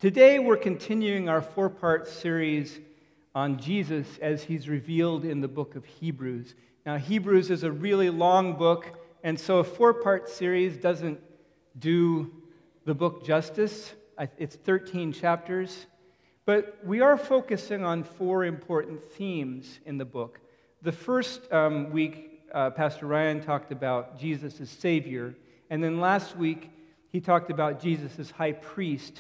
Today we're continuing our four-part series on Jesus as he's revealed in the book of Hebrews. Now, Hebrews is a really long book, and so a four-part series doesn't do the book justice. It's 13 chapters, but we are focusing on four important themes in the book. The first week, Pastor Ryan talked about Jesus as Savior, and then last week he talked about Jesus as High Priest.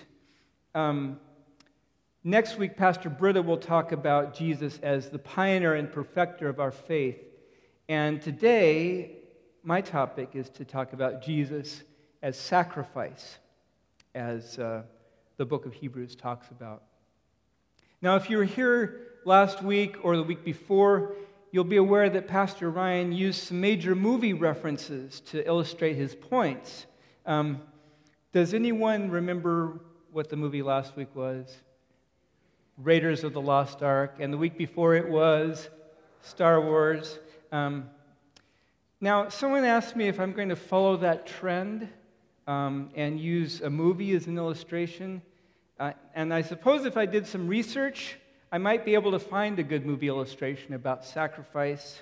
Next week, Pastor Britta will talk about Jesus as the pioneer and perfecter of our faith. And today, my topic is to talk about Jesus as sacrifice, as the book of Hebrews talks about. Now, if you were here last week or the week before, you'll be aware that Pastor Ryan used some major movie references to illustrate his points. Does anyone remember what the movie last week was? Raiders of the Lost Ark, and the week before it was Star Wars. Now, someone asked me if I'm going to follow that trend and use a movie as an illustration. And I suppose if I did some research, I might be able to find a good movie illustration about sacrifice.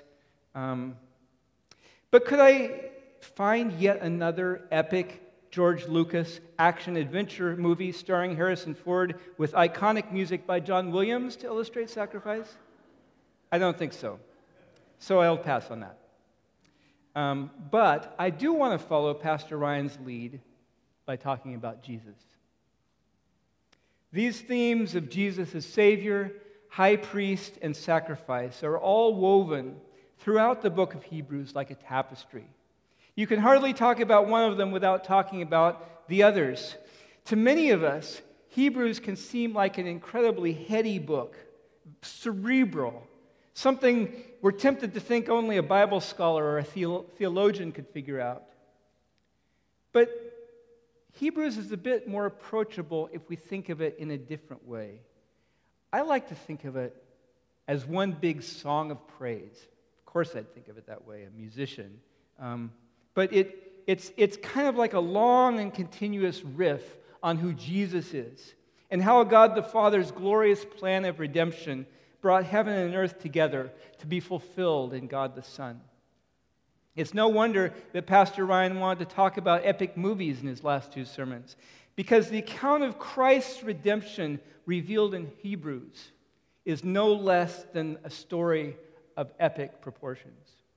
But could I find yet another epic George Lucas action-adventure movie starring Harrison Ford with iconic music by John Williams to illustrate sacrifice? I don't think so. So I'll pass on that. But I do want to follow Pastor Ryan's lead by talking about Jesus. These themes of Jesus as Savior, High Priest, and sacrifice are all woven throughout the book of Hebrews like a tapestry. You can hardly talk about one of them without talking about the others. To many of us, Hebrews can seem like an incredibly heady book, cerebral, something we're tempted to think only a Bible scholar or a theologian could figure out. But Hebrews is a bit more approachable if we think of it in a different way. I like to think of it as one big song of praise. Of course I'd think of it that way, a musician. But it's kind of like a long and continuous riff on who Jesus is and how God the Father's glorious plan of redemption brought heaven and earth together to be fulfilled in God the Son. It's no wonder that Pastor Ryan wanted to talk about epic movies in his last two sermons, because the account of Christ's redemption revealed in Hebrews is no less than a story of epic proportions.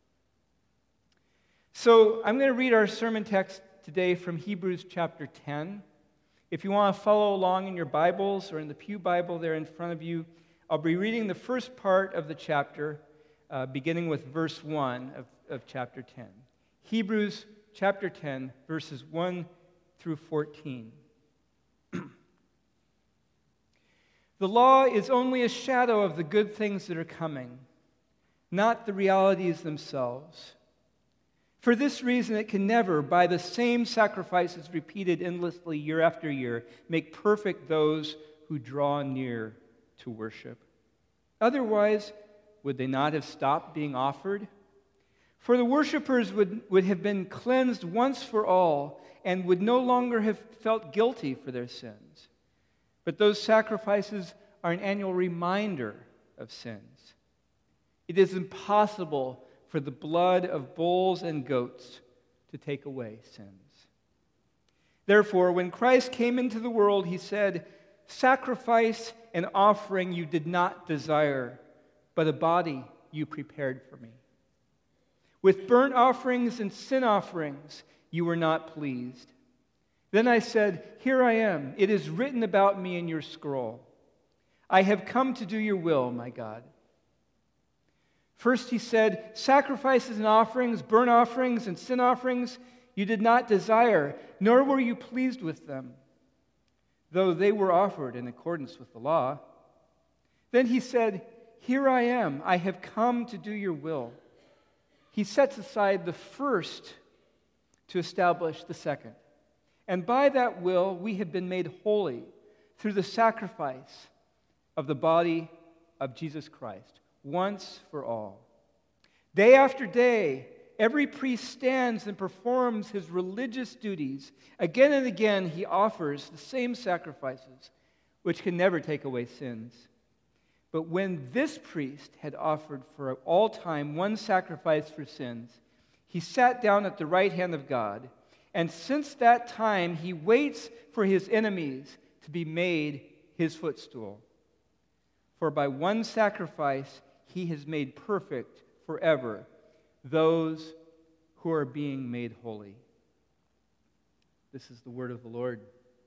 So I'm going to read our sermon text today from Hebrews chapter 10. If you want to follow along in your Bibles or in the Pew Bible there in front of you, I'll be reading the first part of the chapter, beginning with verse 1 of chapter 10. Hebrews chapter 10, verses 1 through 14. The law is only a shadow of the good things that are coming, not the realities themselves. For this reason, it can never, by the same sacrifices repeated endlessly year after year, make perfect those who draw near to worship. Otherwise, would they not have stopped being offered? For the worshipers would have been cleansed once for all and would no longer have felt guilty for their sins. But those sacrifices are an annual reminder of sins. It is impossible for the blood of bulls and goats to take away sins. Therefore, when Christ came into the world, he said, "Sacrifice and offering you did not desire, but a body you prepared for me. With burnt offerings and sin offerings you were not pleased. Then I said, 'Here I am. It is written about me in your scroll. I have come to do your will, my God.' First he said, 'Sacrifices and offerings, burnt offerings and sin offerings you did not desire, nor were you pleased with them, though they were offered in accordance with the law.' Then he said, 'Here I am. I have come to do your will.' He sets aside the first to establish the second. And by that will we have been made holy through the sacrifice of the body of Jesus Christ, once for all. Day after day, every priest stands and performs his religious duties. Again and again, he offers the same sacrifices, which can never take away sins. But when this priest had offered for all time one sacrifice for sins, he sat down at the right hand of God, and since that time he waits for his enemies to be made his footstool. For by one sacrifice he has made perfect forever those who are being made holy. This is the word of the Lord.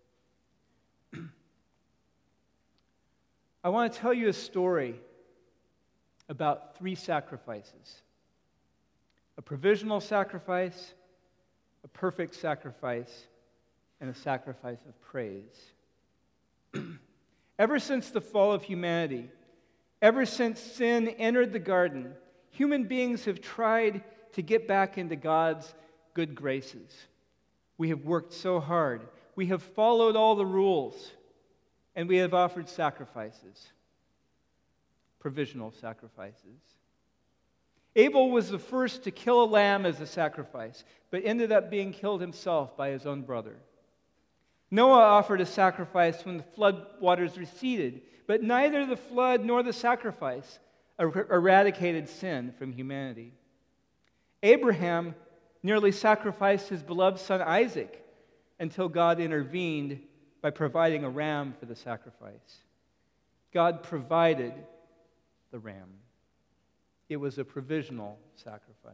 I want to tell you a story about 3 sacrifices: a provisional sacrifice, a perfect sacrifice, and a sacrifice of praise. Ever since the fall of humanity, ever since sin entered the garden, human beings have tried to get back into God's good graces. We have worked so hard. We have followed all the rules, and we have offered sacrifices, provisional sacrifices. Abel was the first to kill a lamb as a sacrifice, but ended up being killed himself by his own brother. Noah offered a sacrifice when the flood waters receded, but neither the flood nor the sacrifice eradicated sin from humanity. Abraham nearly sacrificed his beloved son Isaac until God intervened by providing a ram for the sacrifice. God provided the ram. It was a provisional sacrifice.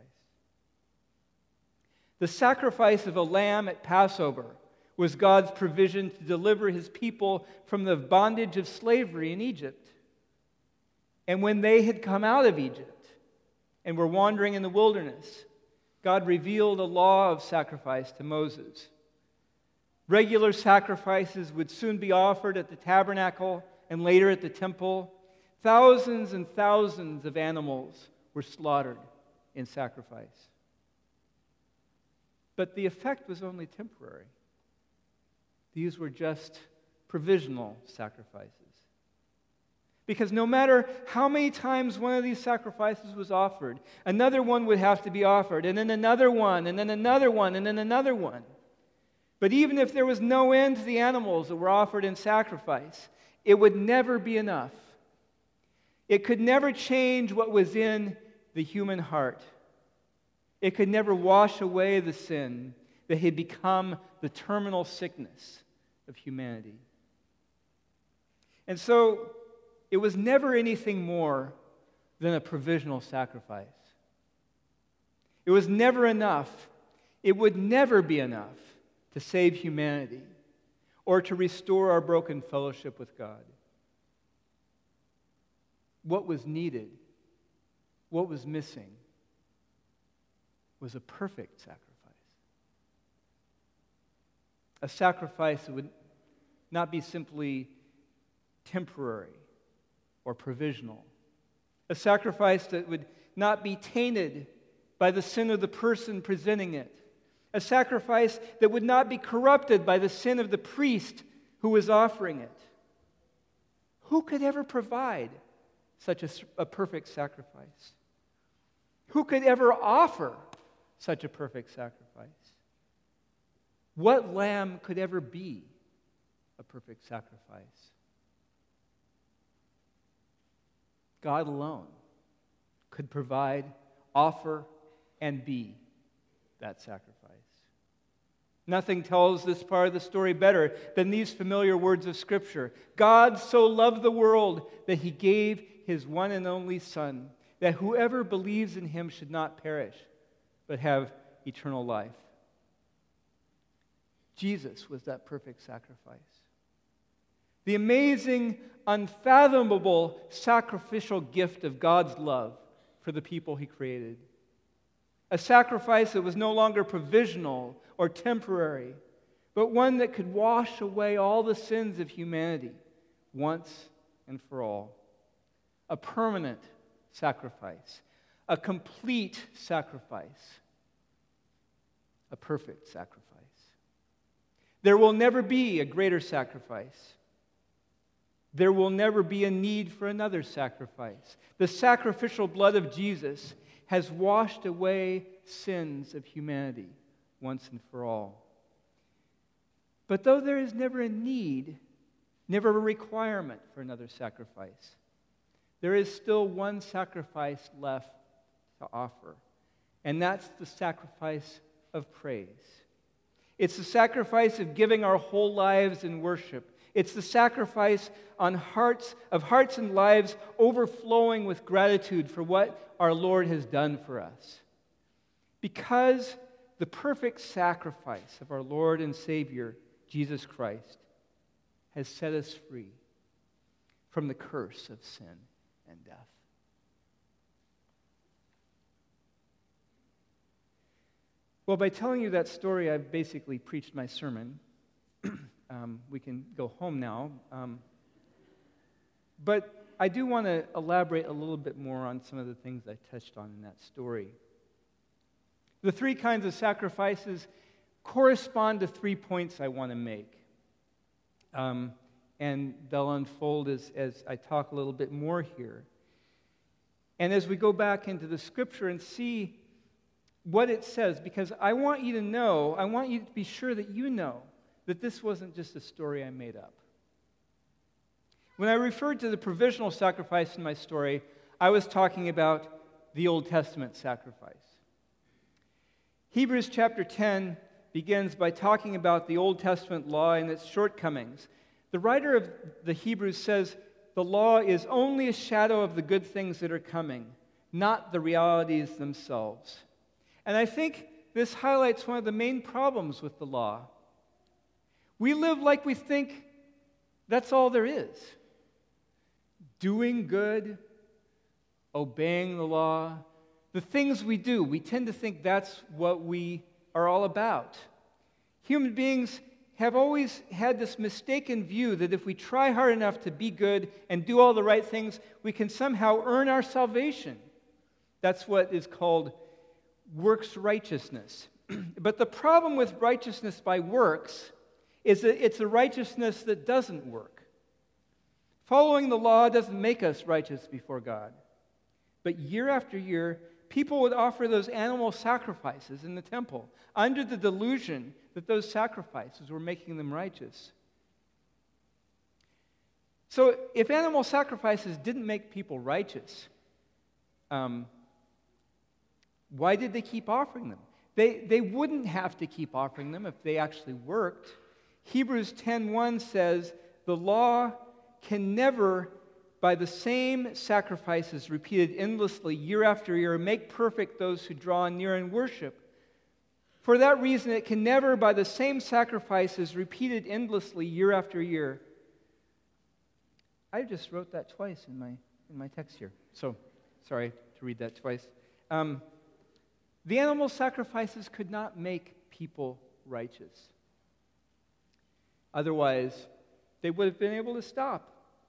The sacrifice of a lamb at Passover was God's provision to deliver his people from the bondage of slavery in Egypt. And when they had come out of Egypt and were wandering in the wilderness, God revealed a law of sacrifice to Moses. Regular sacrifices would soon be offered at the tabernacle and later at the temple. Thousands and thousands of animals were slaughtered in sacrifice. But the effect was only temporary. These were just provisional sacrifices. Because no matter how many times one of these sacrifices was offered, another one would have to be offered, and then another one, and then another one, and then another one. But even if there was no end to the animals that were offered in sacrifice, it would never be enough. It could never change what was in the human heart. It could never wash away the sin that had become the terminal sickness of humanity. And so, it was never anything more than a provisional sacrifice. It was never enough. It would never be enough to save humanity or to restore our broken fellowship with God. What was needed, what was missing, was a perfect sacrifice. A sacrifice that would not be simply temporary or provisional. A sacrifice that would not be tainted by the sin of the person presenting it. A sacrifice that would not be corrupted by the sin of the priest who was offering it. Who could ever provide such a perfect sacrifice? Who could ever offer such a perfect sacrifice? What lamb could ever be a perfect sacrifice? God alone could provide, offer, and be that sacrifice. Nothing tells this part of the story better than these familiar words of Scripture. God so loved the world that he gave his one and only Son, that whoever believes in him should not perish, but have eternal life. Jesus was that perfect sacrifice. The amazing, unfathomable sacrificial gift of God's love for the people he created. A sacrifice that was no longer provisional or temporary, but one that could wash away all the sins of humanity once and for all. A permanent sacrifice, a complete sacrifice, a perfect sacrifice. There will never be a greater sacrifice. There will never be a need for another sacrifice. The sacrificial blood of Jesus has washed away sins of humanity once and for all. But though there is never a need never a requirement for another sacrifice. There is still one sacrifice left to offer, and that's the sacrifice of praise. It's the sacrifice of giving our whole lives in worship. It's the sacrifice of hearts and lives overflowing with gratitude for what our Lord has done for us. Because the perfect sacrifice of our Lord and Savior, Jesus Christ, has set us free from the curse of sin and death. Well, by telling you that story, I've basically preached my sermon. We can go home now. But I do want to elaborate a little bit more on some of the things I touched on in that story. The three kinds of sacrifices correspond to 3 points I want to make. And they'll unfold as I talk a little bit more here. And as we go back into the Scripture and see what it says, because I want you to be sure that you know that this wasn't just a story I made up. When I referred to the provisional sacrifice in my story, I was talking about the Old Testament sacrifice. Hebrews chapter 10 begins by talking about the Old Testament law and its shortcomings. The writer of the Hebrews says the law is only a shadow of the good things that are coming, not the realities themselves. And I think this highlights one of the main problems with the law. We live like we think that's all there is. Doing good, obeying the law, the things we do, we tend to think that's what we are all about. Human beings have always had this mistaken view that if we try hard enough to be good and do all the right things, we can somehow earn our salvation. That's what is called works righteousness. But the problem with righteousness by works is that it's a righteousness that doesn't work. Following the law doesn't make us righteous before God. But year after year, people would offer those animal sacrifices in the temple under the delusion that those sacrifices were making them righteous. So if animal sacrifices didn't make people righteous, why did they keep offering them? They wouldn't have to keep offering them if they actually worked. Hebrews 10:1 says, the law can never, by the same sacrifices repeated endlessly year after year, make perfect those who draw near and worship. For that reason, it can never, by the same sacrifices repeated endlessly year after year. I just wrote that twice in my text here. So, sorry to read that twice. The animal sacrifices could not make people righteous. Otherwise, they would have been able to stop.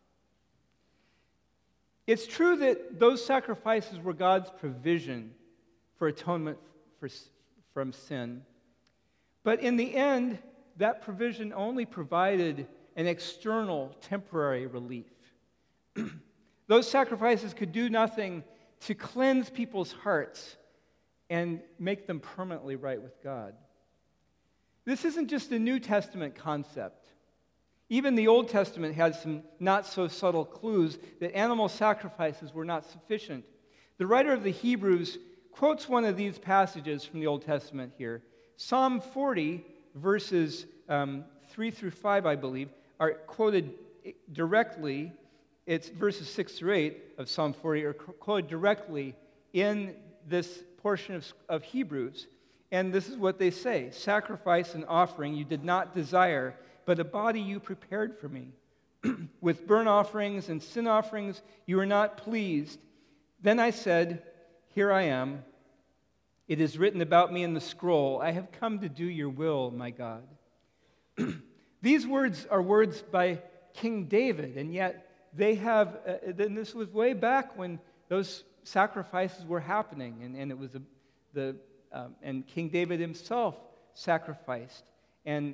It's true that those sacrifices were God's provision for atonement from sin. But in the end, that provision only provided an external, temporary relief. Those sacrifices could do nothing to cleanse people's hearts and make them permanently right with God. This isn't just a New Testament concept. Even the Old Testament had some not-so-subtle clues that animal sacrifices were not sufficient. The writer of the Hebrews quotes one of these passages from the Old Testament here. Psalm 40, verses 3 through 5, I believe, are quoted directly. It's verses 6 through 8 of Psalm 40 are quoted directly in this portion of Hebrews. And this is what they say: sacrifice and offering you did not desire, but a body you prepared for me. With burnt offerings and sin offerings you were not pleased. Then I said, here I am. It is written about me in the scroll. I have come to do your will, my God. These words are words by King David, and yet they have, and this was way back when those sacrifices were happening, and it was and King David himself sacrificed, and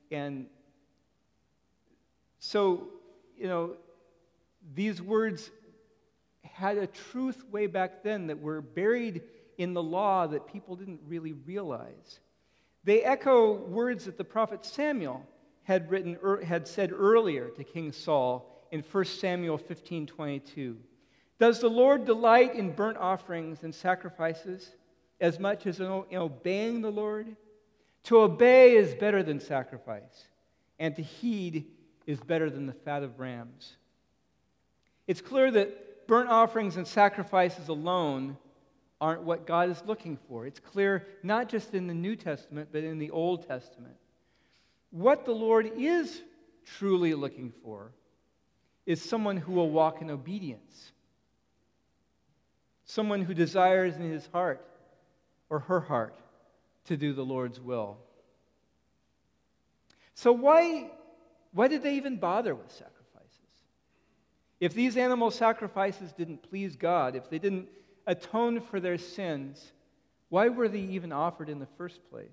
so, these words had a truth way back then that were buried in the law that people didn't really realize. They echo words that the prophet Samuel had said earlier to King Saul in 1 Samuel 15:22. Does the Lord delight in burnt offerings and sacrifices as much as in obeying the Lord? To obey is better than sacrifice, and to heed is better than the fat of rams. It's clear that burnt offerings and sacrifices alone aren't what God is looking for. It's clear not just in the New Testament, but in the Old Testament. What the Lord is truly looking for is someone who will walk in obedience. Someone who desires in his heart or her heart to do the Lord's will. So why did they even bother with sacrifices? If these animal sacrifices didn't please God, if they didn't atone for their sins, why were they even offered in the first place?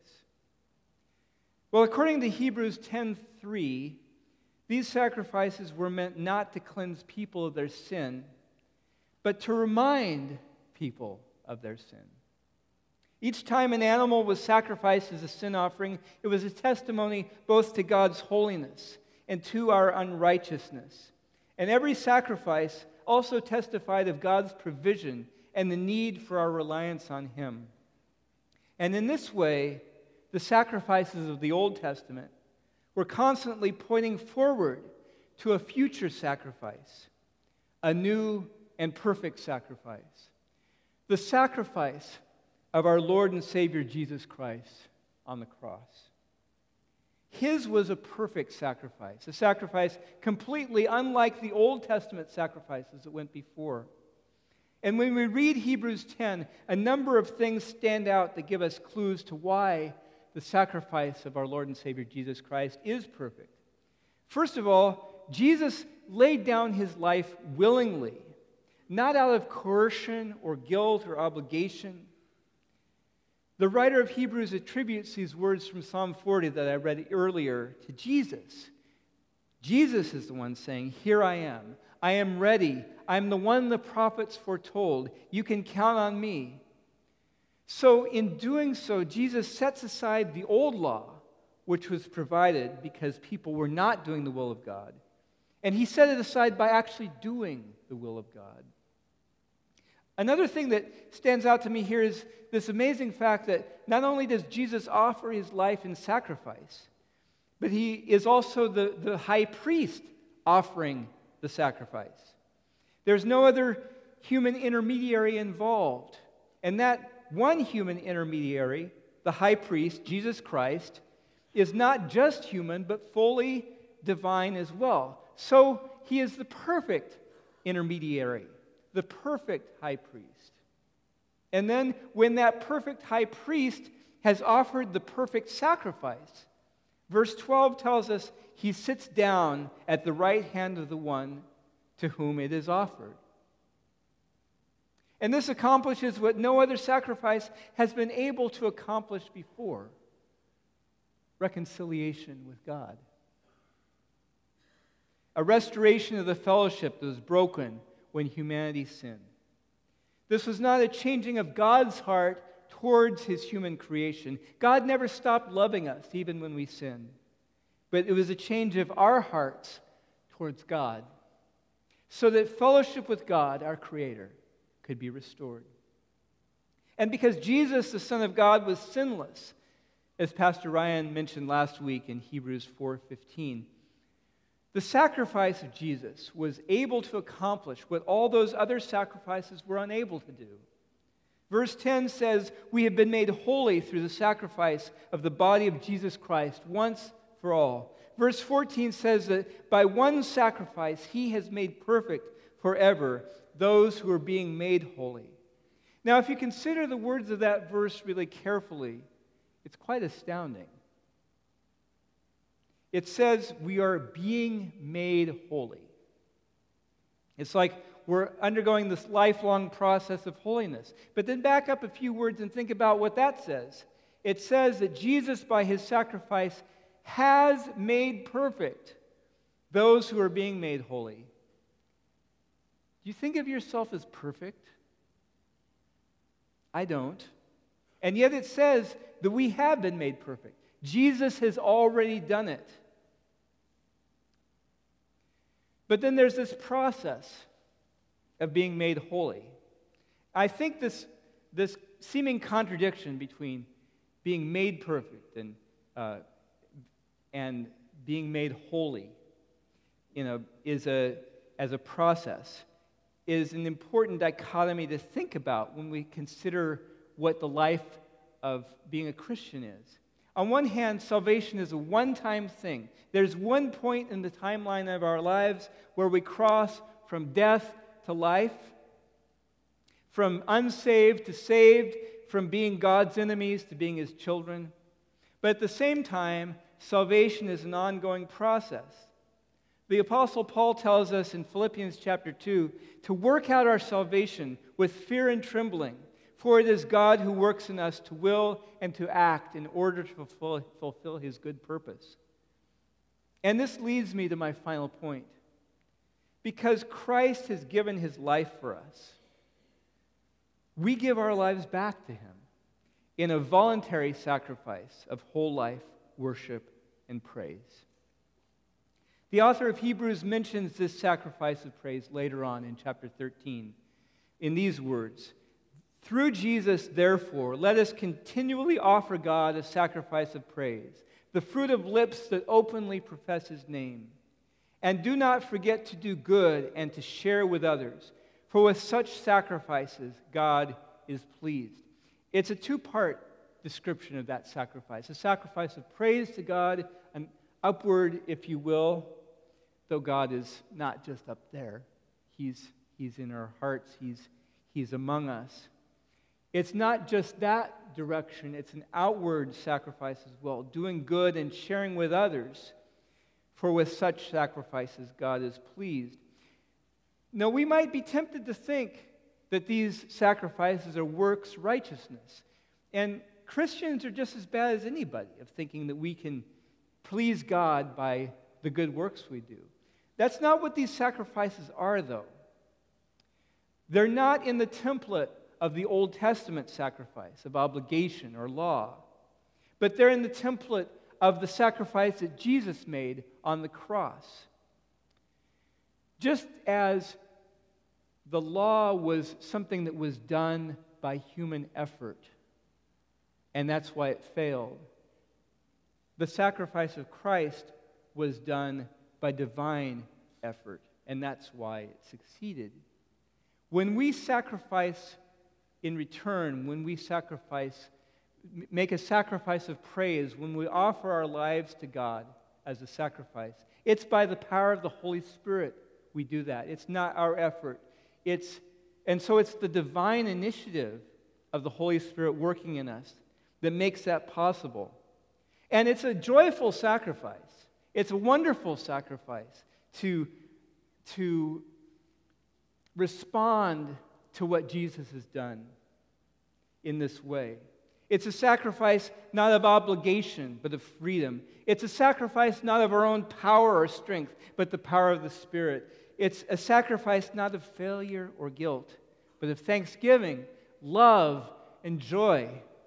Well, according to Hebrews 10:3, these sacrifices were meant not to cleanse people of their sin, but to remind people of their sin. Each time an animal was sacrificed as a sin offering, it was a testimony both to God's holiness and to our unrighteousness. And every sacrifice also testified of God's provision and the need for our reliance on Him. And in this way, the sacrifices of the Old Testament were constantly pointing forward to a future sacrifice, a new and perfect sacrifice. The sacrifice of our Lord and Savior Jesus Christ on the cross. His was a perfect sacrifice, a sacrifice completely unlike the Old Testament sacrifices that went before. And when we read Hebrews 10, a number of things stand out that give us clues to why the sacrifice of our Lord and Savior Jesus Christ is perfect. First of all, Jesus laid down his life willingly, not out of coercion or guilt or obligation. The writer of Hebrews attributes these words from Psalm 40 that I read earlier to Jesus. Jesus is the one saying, "Here I am. I am ready. I am the one the prophets foretold. You can count on me." So in doing so, Jesus sets aside the old law, which was provided because people were not doing the will of God. And he set it aside by actually doing the will of God. Another thing that stands out to me here is this amazing fact that not only does Jesus offer his life in sacrifice, but he is also the high priest offering the sacrifice. There's no other human intermediary involved. And that one human intermediary, the high priest, Jesus Christ, is not just human, but fully divine as well. So he is the perfect intermediary, the perfect high priest. And then when that perfect high priest has offered the perfect sacrifice, verse 12 tells us he sits down at the right hand of the one to whom it is offered. And this accomplishes what no other sacrifice has been able to accomplish before: reconciliation with God. A restoration of the fellowship that was broken when humanity sinned. This was not a changing of God's heart towards his human creation. God never stopped loving us even when we sinned. But it was a change of our hearts towards God, so that fellowship with God, our Creator, could be restored. And because Jesus, the Son of God, was sinless, as Pastor Ryan mentioned last week in Hebrews 4:15, the sacrifice of Jesus was able to accomplish what all those other sacrifices were unable to do. Verse 10 says, "We have been made holy through the sacrifice of the body of Jesus Christ once for all." Verse 14 says that by one sacrifice he has made perfect forever those who are being made holy. Now, if you consider the words of that verse really carefully, it's quite astounding. It says we are being made holy. It's like we're undergoing this lifelong process of holiness. But then back up a few words and think about what that says. It says that Jesus, by his sacrifice, has made perfect those who are being made holy. Do you think of yourself as perfect? I don't. And yet it says that we have been made perfect. Jesus has already done it. But then there's this process of being made holy. I think this seeming contradiction between being made perfect and being made holy, as a process, is an important dichotomy to think about when we consider what the life of being a Christian is. On one hand, salvation is a one-time thing. There's one point in the timeline of our lives where we cross from death to life, from unsaved to saved, from being God's enemies to being His children. But at the same time, salvation is an ongoing process. The Apostle Paul tells us in Philippians chapter 2 to work out our salvation with fear and trembling, for it is God who works in us to will and to act in order to fulfill His good purpose. And this leads me to my final point. Because Christ has given His life for us, we give our lives back to Him in a voluntary sacrifice of whole life, worship, and praise. The author of Hebrews mentions this sacrifice of praise later on in chapter 13 in these words, "Through Jesus, therefore, let us continually offer God a sacrifice of praise, the fruit of lips that openly profess His name. And do not forget to do good and to share with others, for with such sacrifices God is pleased." It's a two-part description of that sacrifice. A sacrifice of praise to God, an upward, if you will, though God is not just up there. He's in our hearts. He's among us. It's not just that direction. It's an outward sacrifice as well, doing good and sharing with others. For with such sacrifices God is pleased. Now, we might be tempted to think that these sacrifices are works righteousness. And Christians are just as bad as anybody of thinking that we can please God by the good works we do. That's not what these sacrifices are, though. They're not in the template of the Old Testament sacrifice of obligation or law, but they're in the template of the sacrifice that Jesus made on the cross. Just as the law was something that was done by human effort, and that's why it failed, the sacrifice of Christ was done by divine effort, and that's why it succeeded. When we sacrifice in return, when we make a sacrifice of praise, when we offer our lives to God as a sacrifice, it's by the power of the Holy Spirit we do that. It's not our effort. And so it's the divine initiative of the Holy Spirit working in us that makes that possible. And it's a joyful sacrifice. It's a wonderful sacrifice to respond to what Jesus has done in this way. It's a sacrifice not of obligation, but of freedom. It's a sacrifice not of our own power or strength, but the power of the Spirit. It's a sacrifice not of failure or guilt, but of thanksgiving, love, and joy.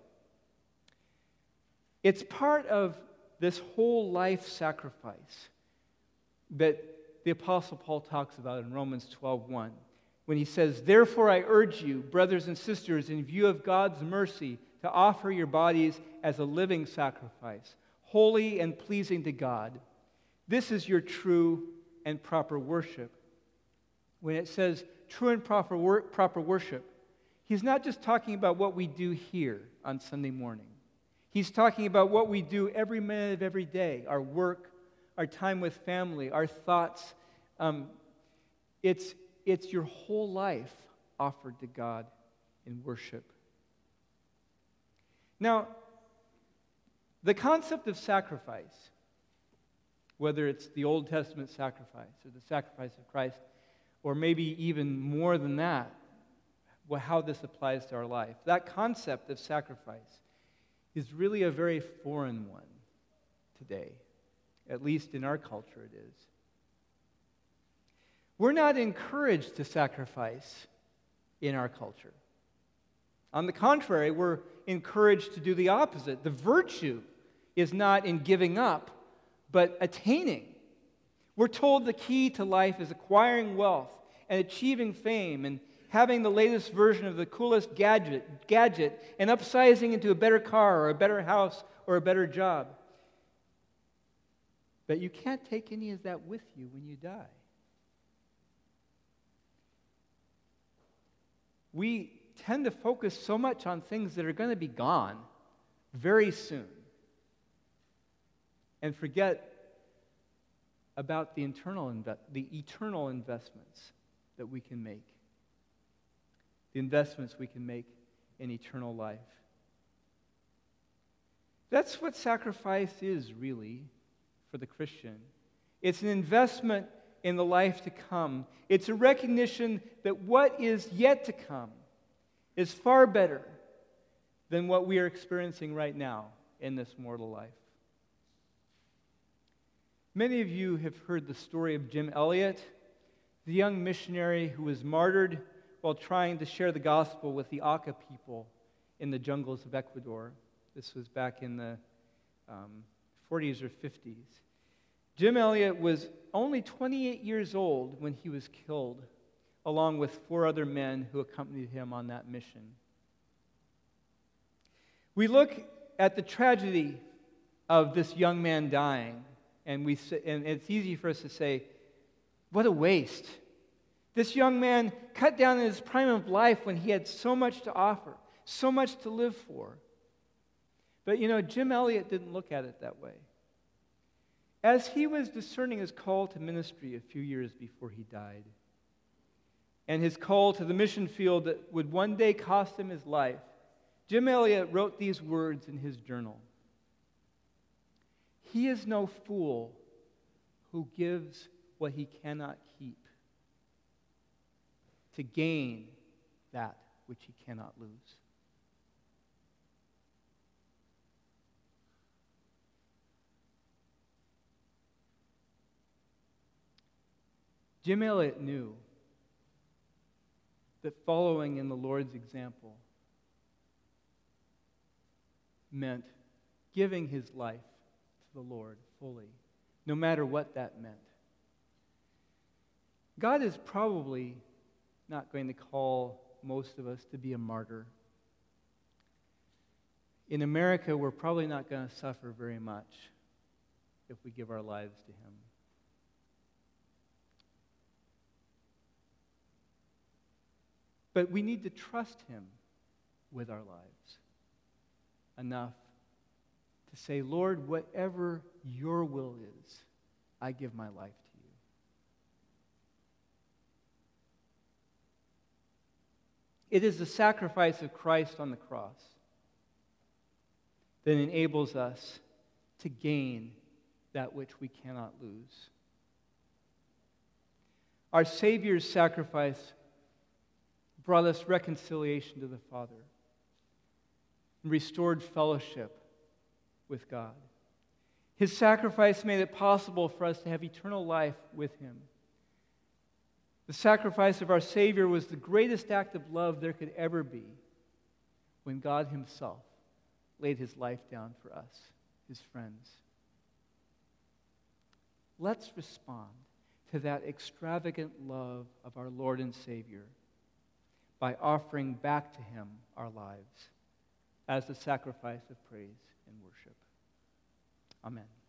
It's part of this whole life sacrifice that the Apostle Paul talks about in Romans 12:1, when he says, "Therefore I urge you, brothers and sisters, in view of God's mercy, to offer your bodies as a living sacrifice, holy and pleasing to God. This is your true and proper worship." When it says true and proper worship, he's not just talking about what we do here on Sunday morning. He's talking about what we do every minute of every day, our work, our time with family, our thoughts. It's your whole life offered to God in worship. Now, the concept of sacrifice, whether it's the Old Testament sacrifice or the sacrifice of Christ, or maybe even more than that, how this applies to our life, that concept of sacrifice is really a very foreign one today. At least in our culture it is. We're not encouraged to sacrifice in our culture. On the contrary, we're encouraged to do the opposite. The virtue is not in giving up, but attaining. We're told the key to life is acquiring wealth and achieving fame and having the latest version of the coolest gadget and upsizing into a better car or a better house or a better job. But you can't take any of that with you when you die. We tend to focus so much on things that are going to be gone very soon and forget about the eternal investments that we can make, the investments we can make in eternal life. That's what sacrifice is, really, for the Christian. It's an investment in the life to come. It's a recognition that what is yet to come is far better than what we are experiencing right now in this mortal life. Many of you have heard the story of Jim Elliot, the young missionary who was martyred while trying to share the gospel with the Auca people in the jungles of Ecuador. This was back in the 40s or 50s. Jim Elliot was only 28 years old when he was killed, along with 4 other men who accompanied him on that mission. We look at the tragedy of this young man dying, and it's easy for us to say, what a waste. This young man cut down in his prime of life when he had so much to offer, so much to live for. But Jim Elliot didn't look at it that way. As he was discerning his call to ministry a few years before he died, and his call to the mission field that would one day cost him his life, Jim Elliot wrote these words in his journal. He is no fool who gives what he cannot keep to gain that which he cannot lose. Jim Elliot knew that following in the Lord's example meant giving his life to the Lord fully, no matter what that meant. God is probably not going to call most of us to be a martyr. In America, we're probably not going to suffer very much if we give our lives to Him. But we need to trust Him with our lives enough to say, Lord, whatever your will is, I give my life to you. It is the sacrifice of Christ on the cross that enables us to gain that which we cannot lose. Our Savior's sacrifice brought us reconciliation to the Father and restored fellowship with God. His sacrifice made it possible for us to have eternal life with Him. The sacrifice of our Savior was the greatest act of love there could ever be when God Himself laid His life down for us, His friends. Let's respond to that extravagant love of our Lord and Savior by offering back to Him our lives as a sacrifice of praise and worship. Amen.